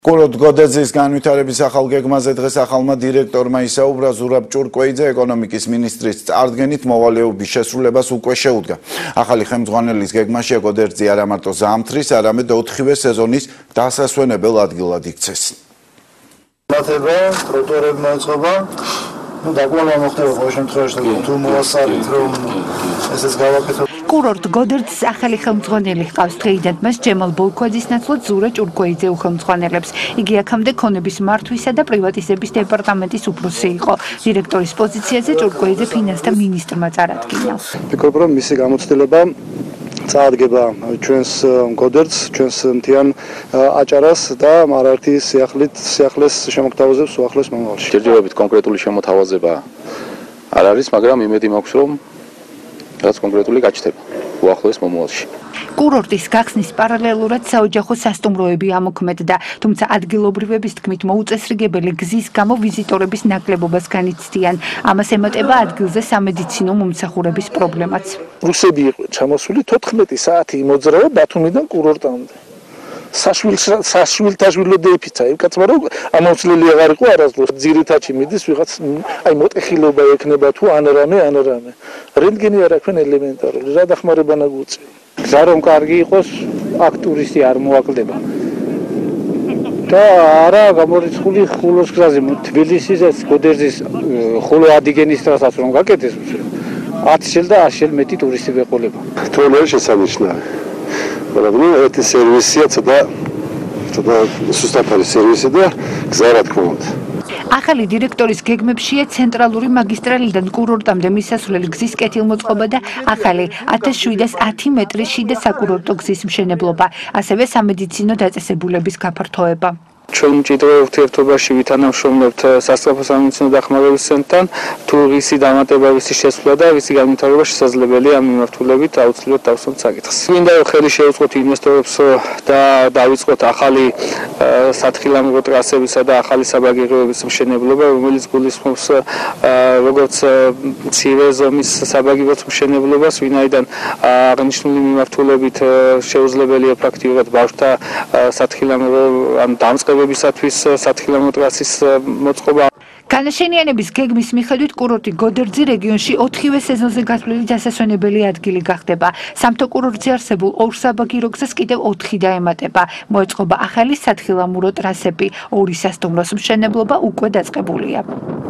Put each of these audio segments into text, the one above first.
კურორტ გოდერძის განვითარების ახალ გეგმაზე დღეს ახალმა დირექტორმა ისაუბრა ზურაბ ჭურკვეიძე ეკონომიკის მინისტრის წარდგენით მოვალეობის შესრულებას უკვე შეუდგა. ახალი ხელმძღვანელის გეგმაში გოდერძი არა მარტო ზამთრის, არამედ 4-ვე სეზონის დასასვენებელ ადგილად იქცეს. მათება ტროტუარებმა ეწყობა დაკვალა მოხდება ყოველ შემთხვევაში თუ მოასწარით რომ ესეც გავაკეთოთ. კურორტ გოდერძის ახალი ხელმძღვანელი ჰყავს დღეიდან მას ჯემალ ბოლქვაძის ნაცვლად ზურა ჭურკვეიძე უხელმძღვანელებს. იგი აქამდე ქონების მართვისა და პრივატიზების დეპარტამენტის უფროსი იყო. დირექტორის პოზიციაზე ჭურკვეიძე ფინანსთა მინისტრმა წარადგინა. ვფიქრობ რომ მისი გამოცდილება წარადგება ჩვენს გოდერძს, ჩვენს მთიან აჭარას და არაერთი სიახლეს შემოგთავაზებს უახლოეს მომავალში. ჯერჯერობით კონკრეტული შემოთავაზება არ არის, მაგრამ იმედი მაქვს რომ რაც კონკრეტული გაჩნდება უახლოეს მომავალში. კურორტის გახსნის პარალელურად საოჯახო სასტუმროები ამოქმედდა, თუმცა ადგილობრივების თქმით მოუწესრიგებელი გზის გამო ვიზიტორების ნაკლებობას განიცდიან. ამას ემატება ადგილზე სამედიცინო მომსახურების პრობლემაც. რუსები იყო ჩამოსული 14 საათი მოძრაობა ბათუმიდან კურორტამდე. საშვილთაშვილო დეიფიცა ეკაცმა რომ ამოწლილი აღარ იყო არასდროს ძირითადში მიდის ვიღაც აი მოტეხილობა ექნება თუ ან რამე რენტგენი არ აქვს ელემენტარული რა დახმარება ნაგვიწევი გზა რომ კარგი იყოს აქ ტურისტი არ მოაკლდება და არა გამორიცხული ხულოს გზაზე თბილისის გოდერძის ხულო ადიგენის ტრასაც რომ გაკეთდეს 10 შილ და 100 შილ მეტი ტურისტი ვეყოლება თორემ შესანიშნავი მაგრამ ეს სერვისია ცოტა სუსტაფარი სერვისი და გზა რა თქმა უნდა. ახალი დირექტორის გეგმებშია ცენტრალური მაგისტრალიდან კურორტამდე მისასვლელი გზის კეთილმოწყობა და ახალი 1710 მეტრის შიდა საკურორტო გზის მშენებლობა, ასევე სამედიცინო დაწესებულების გაფართოება. ჩვენ მჭიდრო ურთიერთობაში ვითანამშრომლებთ სასწავლო სამედიცინო დახმარების ცენტრთან, თუ რისი დამატება, რისი შესვლა და რისი განვითარება შესაძლებელია ამ მიმართულებით აუცილებლად დავსვათ საკითხს. მინდა რომ ხელი შეუწყოთ ინვესტორებს და დავიწყოთ ახალი სათხილამურო ტრასებისა და ახალი საბაგიროების მშენებლობა, რომელიც გულისხმობს როგორც მცირე ზომის საბაგიროს მშენებლობას, ვინაიდან აღნიშნული მიმართულებით შეუძლებელია პრაქტიკულად ბავშვთა სათხილამურო ან დამწყებებისათვის სათხილამურო ტრასის მოწყობა. განაშენიანების გეგმის მიხედვით კურორტი გოდერძი რეგიონში 4-ვე სეზონზე გათვლილი დასასვენებელი ადგილი გახდება. სამთო კურორტზე არსებულ 2 საბაგირო გზას კიდევ 4 დაემატება. მოეწყობა ახალი სათხილამურო ტრასები. 2 სასტუმროს მშენებლობა უკვე დაწყებულია.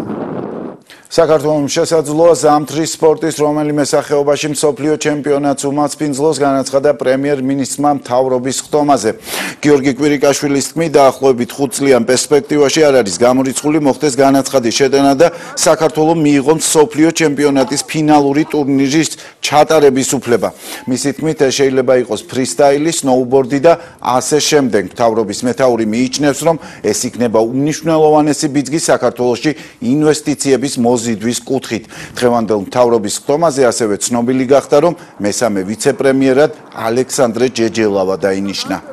საქართველოს შესაძლოა ზამთრის სპორტის რომელიმე სახეობაში მსოფლიო ჩემპიონატს უმასპინძლოს განაცხადა პრემიერ-მინისტრმა მთავრობის ხდომაზე. გიორგი კვირიკაშვილის თქმით, დაახლოებით 5 წლიან პერსპექტივაში არ არის გამორიცხული მოხდეს განაცხადის შეტანა და საქართველოს მიიღო მსოფლიო ჩემპიონატის ფინალური ტურნირის ჩატარების უფლება. მისი თქმით, ეს შეიძლება იყოს ფრისტაილი, სნოუბორდი და ასე შემდეგ. მთავრობის მეთაური მიიჩნევს, რომ ეს იქნება უმნიშვნელოვანესი ბიძგი საქართველოში ინვესტიციების მოზიდვის კუთხით. დღევანდელ მთავრობის ხდომაზე ასევე ცნობილი გახდა, რომ მესამე ვიცე-პრემიერად ალექსანდრე ჯეჯელავა დაინიშნა.